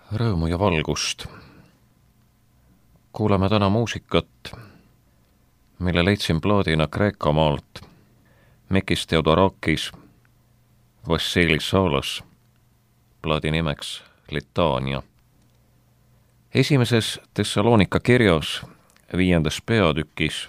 Rõõmu ja valgust. Kuuleme täna muusikat, mille leidsin plaadina Kreeka maalt. Mikis Theodorakis, Vassilis Salas, plaadi nimeks Litania. Esimeses Thessalonika kirjas 5. peatükis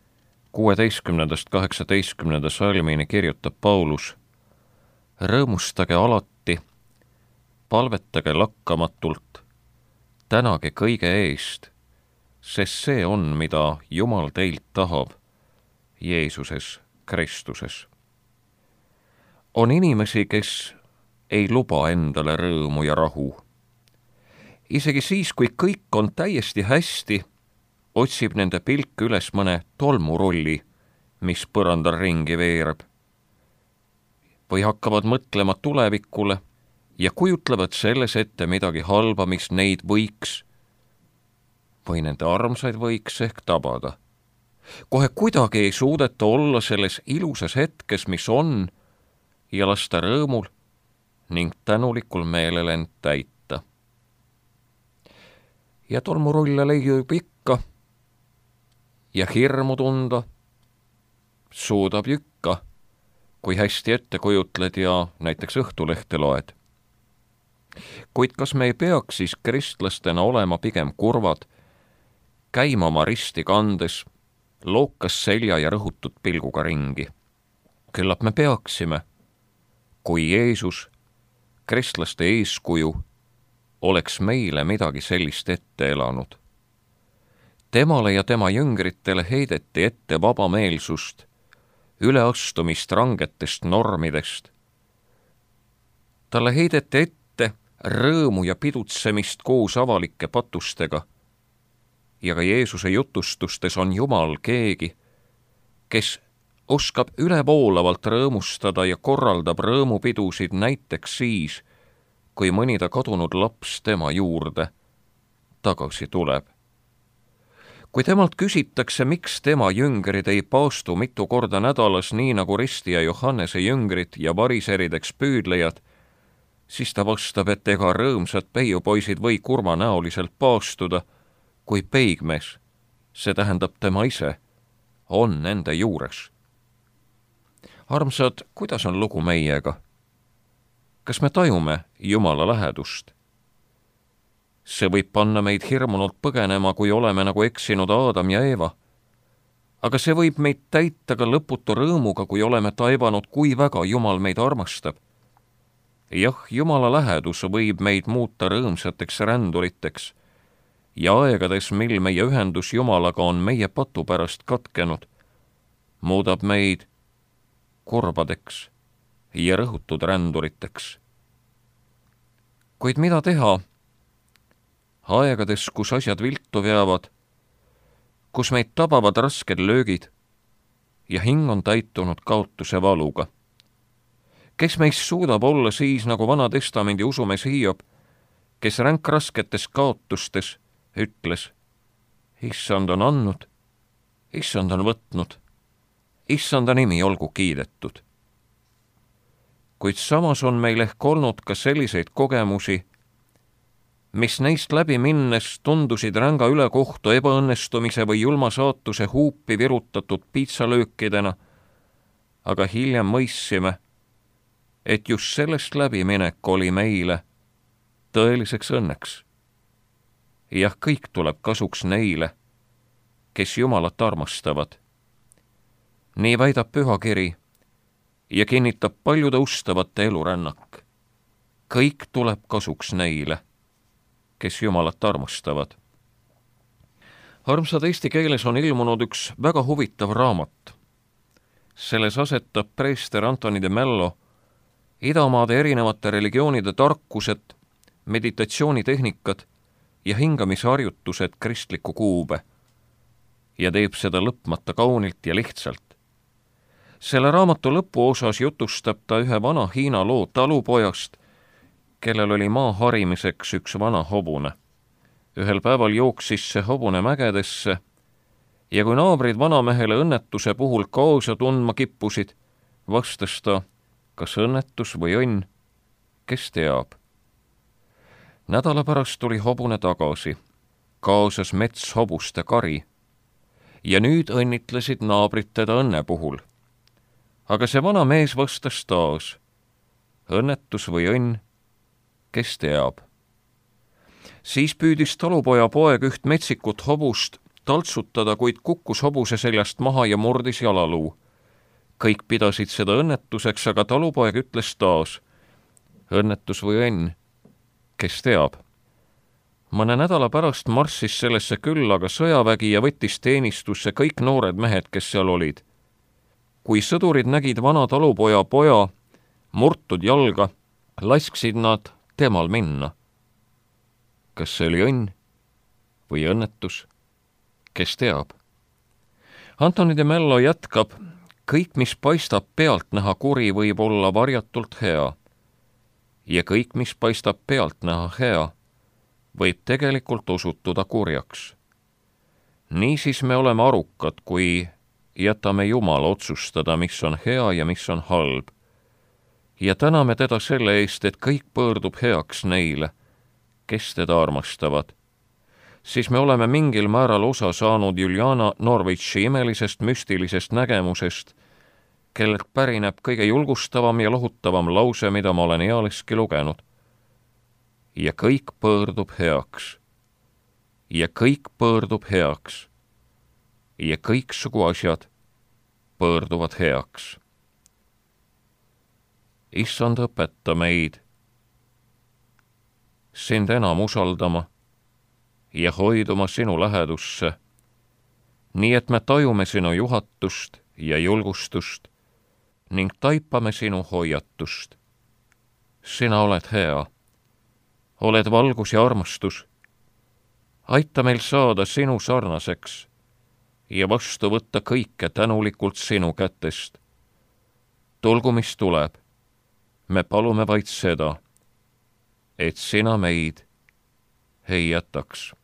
16-18 salmini kirjutab Paulus: rõõmustage alati, palvetage lakkamatult, tänage kõige eest, sest see on, mida Jumal teilt tahab Jeesuses Kristuses. On inimesi, kes ei luba endale rõõmu ja rahu. Isegi siis, kui kõik on täiesti hästi, otsib nende pilk üles mõne tolmurulli, mis põrandal ringi veereb. Või hakkavad mõtlema tulevikule ja kujutlevad selles ette midagi halba, mis neid võiks või nende armsaid võiks ehk tabada. Kohe kuidagi ei suudeta olla selles ilusas hetkes, mis on, ja lasta rõõmul ning tänulikul meelel end täita. Ja tolmurulle leiub ikka ja hirmu tunda suudab ikka, kui hästi ette kujutled ja näiteks Õhtulehte loed. Kuid kas me ei peaks siis kristlastena olema pigem kurvad, käima oma risti kandes, lookas selja ja rõhutud pilguga ringi? Küllap me peaksime, kui Jeesus, kristlaste eeskuju, oleks meile midagi sellist ette elanud. Temale ja tema jüngritele heideti ette vabameelsust, üleastumist rangetest normidest. Talle heideti ette rõõmu ja pidutsemist koos avalike patustega. Ja ka Jeesuse jutustustes on Jumal keegi, kes oskab ülevoolavalt rõõmustada ja korraldab rõõmupidusid näiteks siis, kui mõni ta kadunud laps tema juurde tagasi tuleb. Kui temalt küsitakse, miks tema jüngrid ei paastu mitu korda nädalas, nii nagu Risti ja Johannese jüngrid ja variserideks püüdlejad, siis ta vastab, et ega rõõmsad peiupoisid või kurmanäoliselt paastuda, kui peigmees, see tähendab tema ise, on nende juures. Armsad, kuidas on lugu meiega? Kas me tajume Jumala lähedust? See võib panna meid hirmunult põgenema, kui oleme nagu eksinud Aadam ja Eeva. Aga see võib meid täita ka lõputu rõõmuga, kui oleme taibanud, kui väga Jumal meid armastab. Jah, Jumala lähedus võib meid muuta rõõmsateks ränduriteks ja aegades, mil meie ühendus Jumalaga on meie patu pärast katkenud, muudab meid kurbadeks ja rõhutud ränduriteks. Kuid mida teha aegades, kus asjad viltu veavad, kus meid tabavad rasked löögid ja hing on täitunud kaotuse valuga? Kes meist suudab olla siis, nagu Vana Testamendi usumees Hiob, kes ränkrasketes kaotustes ütles: Issand on andnud, Issand on võtnud, Issanda nimi olgu kiidetud. Kuid samas on meil ehk olnud ka selliseid kogemusi, mis neist läbi minnes tundusid ränga ülekohtu, ebaõnnestumise või julma saatuse huupi virutatud piitsalöökidena, aga hiljem mõistsime, et just sellest läbiminek oli meile tõeliseks õnneks. Jah, kõik tuleb kasuks neile, kes Jumalat armastavad. Nii väidab pühakiri ja kinnitab paljude ustavate elurännak. Kõik tuleb kasuks neile, kes Jumalat armastavad. Armsad, eesti keeles on ilmunud üks väga huvitav raamat. Selles asetab preester Antoni de Mello idamaade erinevate religioonide tarkused, meditatsioonitehnikad ja hingamisharjutused kristliku kuube ja teeb seda lõpmata kaunilt ja lihtsalt. Selle raamatu lõpuosas jutustab ta ühe vana Hiina loo talupojast, kellel oli maa harimiseks üks vana hobune. Ühel päeval jooksis see hobune mägedesse ja kui naabrid vanamehele õnnetuse puhul kaasa tundma kippusid, vastas ta: kas õnnetus või õnn, kes teab. Nädala pärast tuli hobune tagasi, kaasas metshobuste kari ja nüüd õnnitlesid naabrid teda õnne puhul. Aga see vana mees vastas taas: õnnetus või õnn, kes teab. Siis püüdis talupoja poeg üht metsikut hobust taltsutada, kuid kukkus hobuse seljast maha ja murdis jalaluu. Kõik pidasid seda õnnetuseks, aga talupoeg ütles taas: õnnetus või õnn, kes teab. Mõne nädala pärast marssis sellesse küllaga sõjavägi ja võttis teenistusse kõik noored mehed, kes seal olid. Kui sõdurid nägid vana talupoja poja murtud jalga, lasksid nad temal minna. Kas see oli õnn või õnnetus, kes teab. Antoni de Mello jätkab: kõik, mis paistab pealtnäha kuri, võib olla varjatult hea. Ja kõik, mis paistab pealtnäha hea, võib tegelikult osutuda kurjaks. Niisiis me oleme arukad, kui jätame Jumala otsustada, mis on hea ja mis on halb. Ja täname teda selle eest, et kõik pöördub heaks neile, kes teda armastavad. Siis me oleme mingil määral osa saanud Juliana Norwichi imelisest müstilisest nägemusest, kellelt pärineb kõige julgustavam ja lohutavam lause, mida ma olen ealeski lugenud. Ja kõik pöördub heaks. Ja kõik pöördub heaks. Ja kõiksugu asjad pöörduvad heaks. Issand, õpeta meid sind enam usaldama ja hoiduma sinu lähedusse, nii et me tajume sinu juhatust ja julgustust ning taipame sinu hoiatust. Sina oled hea, oled valgus ja armastus. Aita meil saada sinu sarnaseks ja vastu võtta kõike tänulikult sinu kätest. Tulgu, mis tuleb, me palume vaid seda, et sina meid ei jätaks.